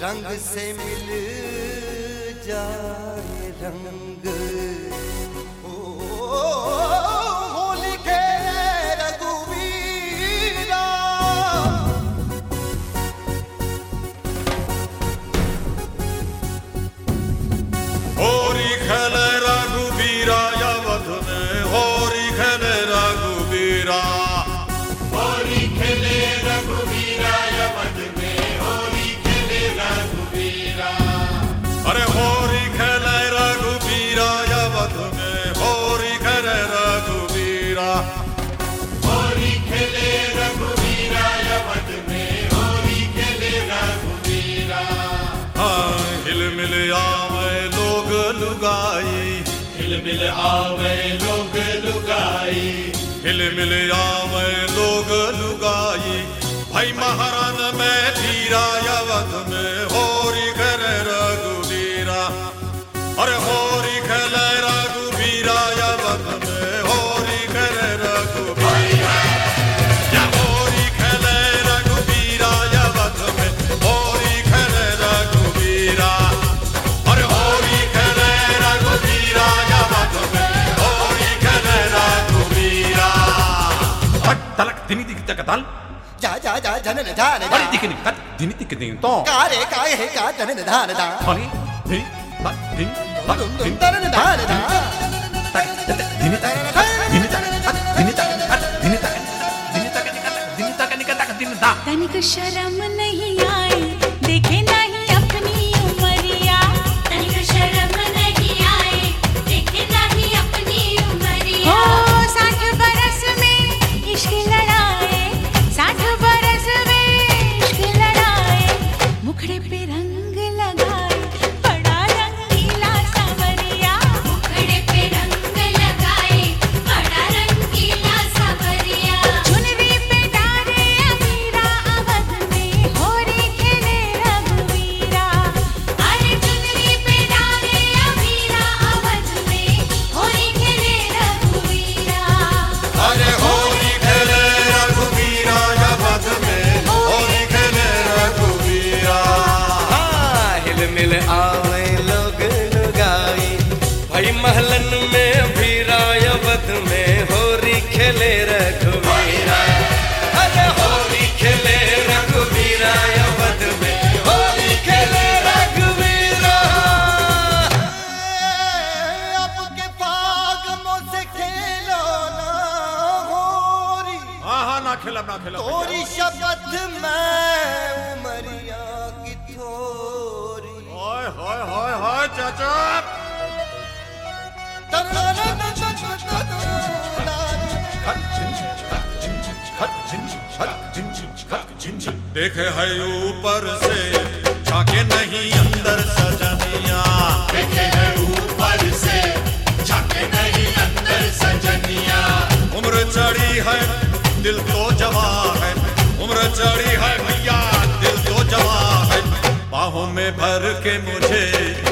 रंग से मिल जाए रंग। ओ होली खेले रघुवीरा। होली खेले रघुवीरा अवध में, होली खेले रघुवीरा। होली खेले रघुवीरा अवध में, होली खेले रघुवीरा। अरे होली खेले रघुवीरा अवध में, होली खेले रघुवीरा। होली खेले रघुवीरा अवध में, होली खेले रघुवीरा। हाँ हिल मिल आवे लोग लुगाई, हिल मिल आवे लोग लुगाई। हिल मिल आवे लोग लुगाई। भाई महारान में धीरा अवध में, होरी खेले रघुवीरा। अरे होरी खेले रघुवीरा अवध में, होरी खेले रघुवीरा। या होरी खेले रघुवीरा अवध में, होरी खेले रघुवीरा। अरे होरी खेले रघुवीरा अवध में, होरी खेले रघुवीरा। हट तलक दिनी दिख तकताल जा जा जा जनन धान अरे दिखनी कत दिनी दिख दिन तो कारे काय है का जनन धान दा अरे दिन तक दिन तक दिन तरन धान दा तक दिन तक दिन तक दिन तक दिन तक दिन तक दिन तक दिन तक तनिक शर्म नहीं आई, देखे नहीं अपनी उमरिया। तनिक शर्म नहीं आई, देखे नहीं अपनी उमरिया। हो 60 बरस में इश्क लड़ाए, 60 बरस में इश्क लड़ाए। मुखड़े पे रंग लगाए, बड़ा रंगीला सांवरिया। मुखड़े पे रंग लगाए, बड़ा रंगीला सांवरिया। चुनरी पे डारे अबीरा अवध में, होरी खेले रघुवीरा। अरे चुनरी पे डारे अबीरा अवध में, होरी खेले रघुवीरा। अरे होली खेले रघुवीरा अवध में, होली खेले रघुवीरा। हाँ, हिल मिल आवे लोग लुगाई। भाई महलन में भीरा अवध में, होरी खेले रघुवीरा। अरे होली खेले रघुवीरा अवध में, होली खेले रघुवीरा। अब के फागनों से खेलो ना होरी। हाँ हाँ ना खेला तोरी शपथ में उमरिया की थोरी। हाय हाय हाय हाय चाचा देखे है ऊपर से झाके नहीं अंदर सजनिया। देखे है ऊपर से, झाके नहीं अंदर सजनिया। उम्र चढ़ी है दिल तो जवा है, उम्र चढ़ी है भैया दिल तो जवा है। बाहों में भर के मुझे